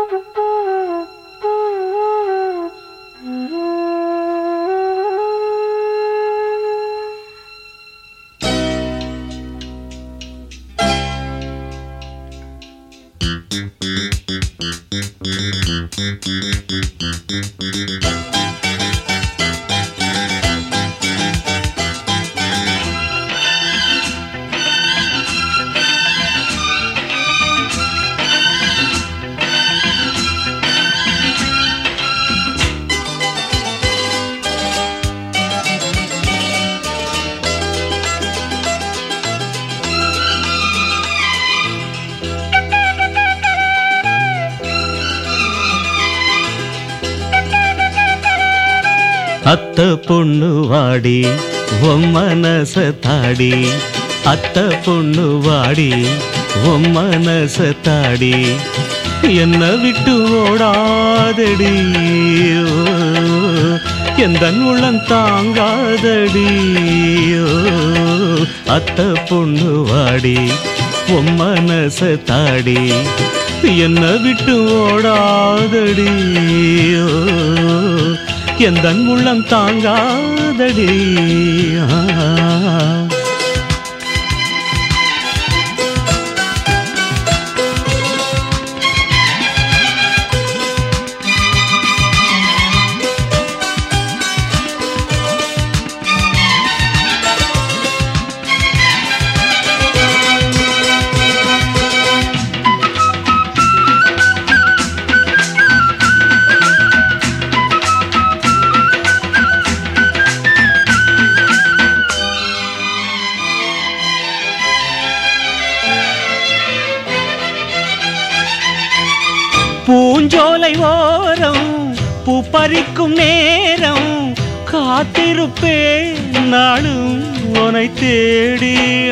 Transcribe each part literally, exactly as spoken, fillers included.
அத்த பொண்ணு வாடி உன் மனச தாடி, அத்த பொண்ணு வாடி உன் மனச தாடி, என்ன விட்டு ஓடாதடி எந்தன் உள்ளம் தாங்காதடி. அத்த பொண்ணு வாடி உன் மனச தாடி, என்ன விட்டு ஓடாதடி எந்தன் உள்ளம் தாங்காதடி. பூஞ்சோலை ஓரம் பூ பறிக்கும் நேரம் காத்திருப்பேன் நானும் உன்னை தேடி.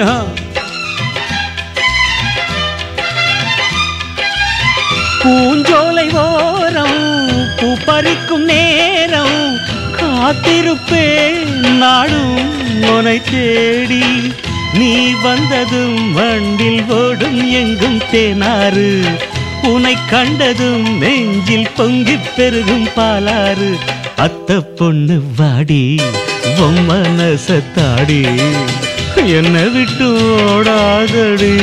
பூஞ்சோலை ஓரம் பூ பறிக்கும் நேரம் காத்திருப்பேன் நானும் உன்னை தேடி. நீ வந்ததும் வண்டில் ஓடும் எங்கும் தேனாறு, உன்னை கண்டதும் நெஞ்சில் பொங்கி பெருகும் பாலாறு. அத்த பொண்ணு வாடி உன் மனச தாடி, என்ன விட்டு ஓடாதடி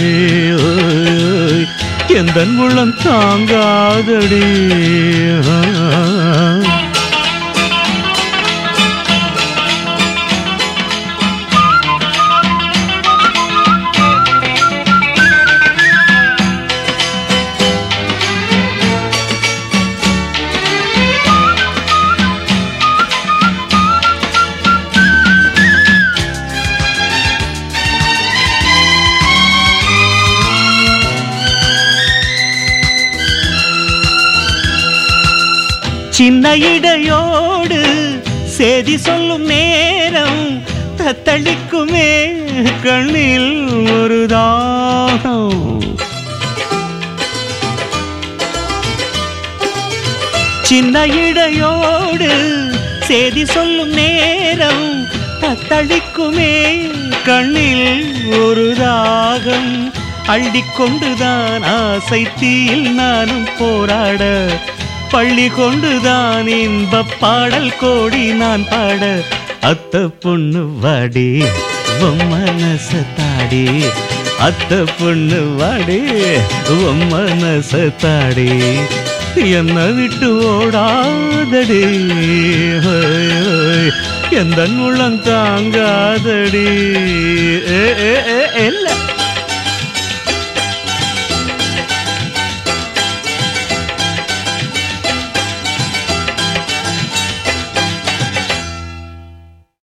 எந்தன் உள்ளம் தாங்காதடி. சின்ன இடையோடு சேதி சொல்லும் நேரம் தத்தளிக்குமே கண்ணில் ஒரு தாகம். சின்ன இடையோடு சேதி சொல்லும் நேரம் தத்தளிக்குமே கண்ணில் ஒரு தாகம். அள்ளிக்கொண்டுதான் ஆசை தீயில் நானும் போராட, பள்ளி கொண்டுதான் இன்ப பாடல் கோடி நான் பாட. அத்த பொண்ணு வாடி உன் மனச தாடி, அத்த பொண்ணு வாடி உன் மனச தாடி, என்ன விட்டு ஓடாதடி எந்தன் உள்ளம் தாங்காதடி.